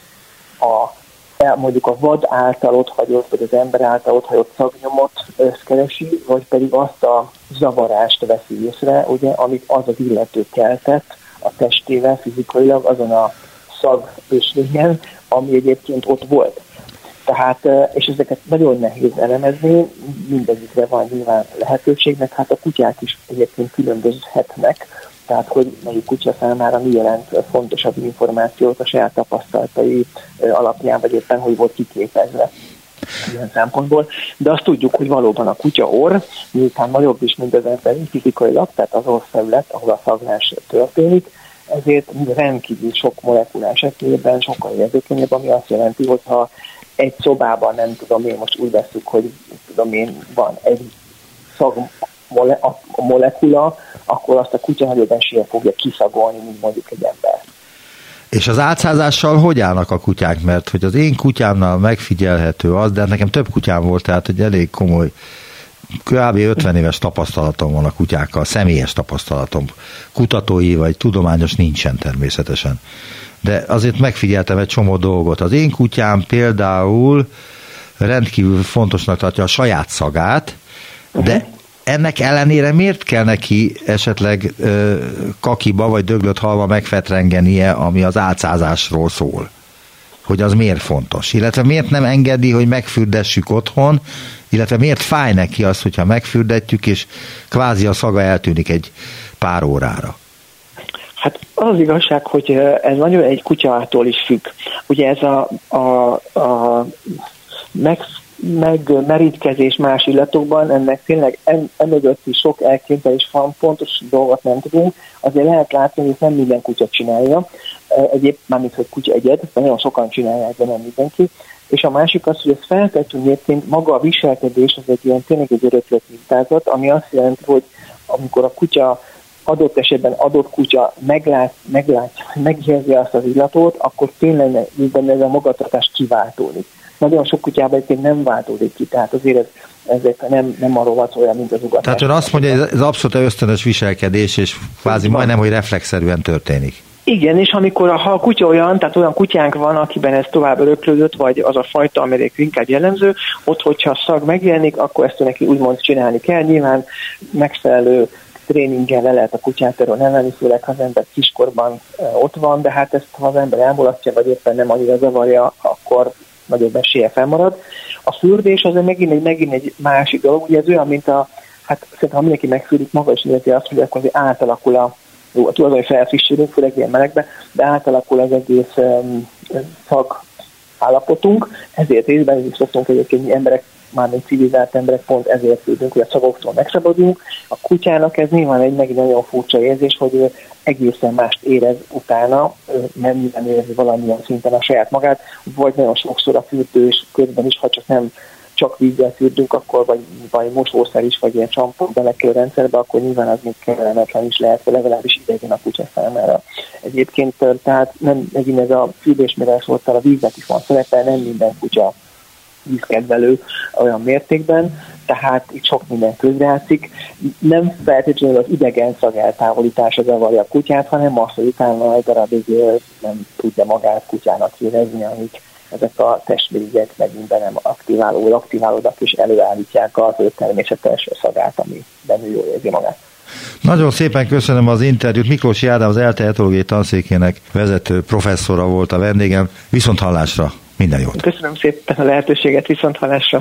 mondjuk a vad által ott hagyott, vagy az ember által ott hagyott szagnyomot keresi, vagy pedig azt a zavarást veszi észre, ugye, amit az az illető keltett a testével fizikailag azon a szagösvényen, ami egyébként ott volt. Tehát, és ezeket nagyon nehéz elemezni, mindegyikre van nyilván lehetőségnek, hát a kutyák is egyébként különbözhetnek, tehát hogy melyik kutya számára mi jelent fontosabb információt a saját tapasztalatai alapján, vagy éppen hogy volt kiképezve ilyen szempontból. De azt tudjuk, hogy valóban a kutya orr, miután nagyobb is, mint az emberi fizikailag, tehát az orrfelület, ahol a szaglás történik, ezért rendkívül sok molekulás esetében sokkal érzékenyebb, ami azt jelenti, hogy ha egy szobában, nem tudom én, most úgy veszük, hogy tudom én, van egy molekula, akkor azt a kutya nagyobb eséllyel fogja kiszagolni, mint mondjuk egy ember. És az álcázással hogy állnak a kutyák? Mert hogy az én kutyámnál megfigyelhető az, de nekem több kutyám volt, tehát hogy elég komoly, kb. 50 éves tapasztalatom van a kutyákkal, személyes tapasztalatom. Kutatói vagy tudományos nincsen természetesen. De azért megfigyeltem egy csomó dolgot. Az én kutyám például rendkívül fontosnak tartja a saját szagát, de ennek ellenére miért kell neki esetleg kakiba vagy döglött halva megfetrengenie, ami az álcázásról szól? Hogy az miért fontos? Illetve miért nem engedi, hogy megfürdessük otthon, illetve miért fáj neki az, hogyha megfürdetjük, és kvázi a szaga eltűnik egy pár órára? Hát az igazság, hogy ez nagyon egy kutyától is függ. Ugye ez a megmerítkezés más illatokban, ennek tényleg emögött is sok elképzelés van, pontos dolgot nem tudunk, azért lehet látni, hogy nem minden kutya csinálja, egyéb, mármint, hogy kutya egyed, de nagyon sokan csinálják, de nem mindenki. És a másik az, hogy ez feltétlenül egyébként maga a viselkedés, az egy ilyen tényleg egy öröklött mintázat, ami azt jelenti, hogy amikor a kutya adott esetben adott kutya megérzi azt az illatot, akkor tényleg benne ez a magatartás kiváltódik. Nagyon sok kutyában egyébként nem váltódik ki, tehát azért ezek nem arról van olyan, mint az ugatás. Tehát ön azt mondja, hogy ez abszolút ösztönös viselkedés, és kvázi majdnem, hogy reflexzerűen történik. Igen, és amikor ha a kutya olyan, tehát olyan kutyánk van, akiben ez tovább öröklődött, vagy az a fajta, amelyik inkább jellemző, ott, hogyha a szag megjelenik, akkor ezt neki úgymond csinálni kell. Nyilván megfelelő tréninggel le lehet a kutyát erről emelni, főleg ha az ember kiskorban ott van, de hát ezt ha az ember elmulasztja, vagy éppen nem annyira zavarja, akkor nagyobb esélye felmarad. A fürdés az megint egy másik dolog, ugye ez olyan, mint szerintem ha mindenki megfürdik, maga is érzi azt, hogy akkor átalakul tudod, hogy felfrissülünk, főleg ilyen melegben, de átalakul az egész szag állapotunk, ezért részben is szoktunk egyébként mi emberek, mármint civilizált emberek pont ezért fürdünk, hogy a szagoktól megszabaduljunk. A kutyának ez nyilván egy megint nagyon furcsa érzés, hogy ő egészen mást érez utána, nem érzi valamilyen szinten a saját magát, vagy nagyon sokszor a fürdős közben is, ha csak nem csak vízzel fürdünk, akkor vagy mosószer is, vagy ilyen csampot belekerül a rendszerbe, akkor nyilván az még kellemetlen is lehet, vagy legalábbis idegen a kutya számára. Egyébként tehát nem megint ez a fürdésmérésvolttal a víznek is van szerepe, nem minden kutya vízkedvelő olyan mértékben, tehát itt sok minden közrejátszik. Nem feltétlenül az idegen szag eltávolítása zavarja a kutyát, hanem az, hogy utána egy darabig nem tudja magát kutyának érezni, amik ezek a testvérigyek megint be nem aktiválódnak és előállítják az ő természetes szagát, ami benne jól érzi magát. Nagyon szépen köszönöm az interjút. Miklósi Ádám, az ELTE etológiai tanszékének vezető professzora volt a vendégem. Viszonthallásra, minden jót! Köszönöm szépen a lehetőséget, viszonthallásra!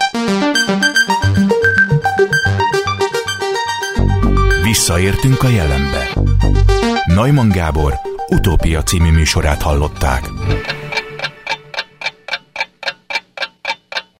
Visszaértünk a jelenbe. Neumann Gábor Utópia című műsorát hallották.